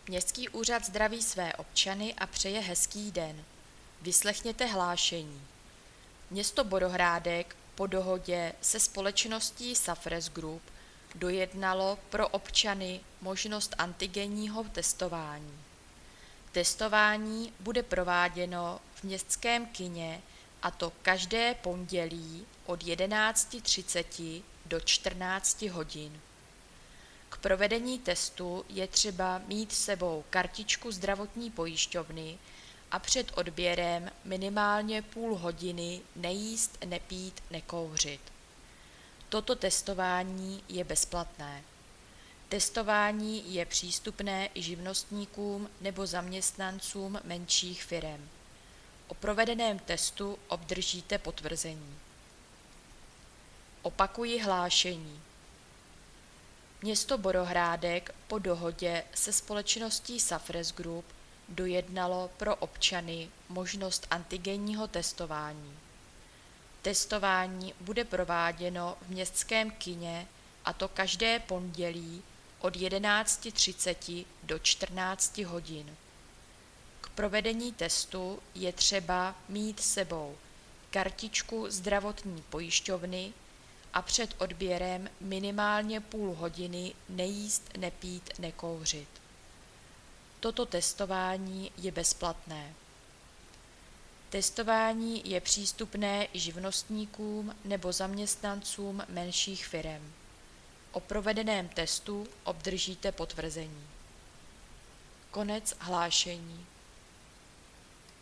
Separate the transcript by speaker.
Speaker 1: Městský úřad zdraví své občany a přeje hezký den. Vyslechněte hlášení. Město Borohrádek po dohodě se společností Safres Group dojednalo pro občany možnost antigenního testování. Testování bude prováděno v městském kině, a to každé pondělí od 11:30 do 14 hodin. K provedení testu je třeba mít s sebou kartičku zdravotní pojišťovny a před odběrem minimálně půl hodiny nejíst, nepít, nekouřit. Toto testování je bezplatné. Testování je přístupné i živnostníkům nebo zaměstnancům menších firem. O provedeném testu obdržíte potvrzení. Opakuji hlášení. Město Borohrádek po dohodě se společností Safres Group dojednalo pro občany možnost antigenního testování. Testování bude prováděno v městském kině, a to každé pondělí od 11:30 do 14 hodin. K provedení testu je třeba mít s sebou kartičku zdravotní pojišťovny a před odběrem minimálně půl hodiny nejíst, nepít, nekouřit. Toto testování je bezplatné. Testování je přístupné i živnostníkům nebo zaměstnancům menších firem. O provedeném testu obdržíte potvrzení. Konec hlášení.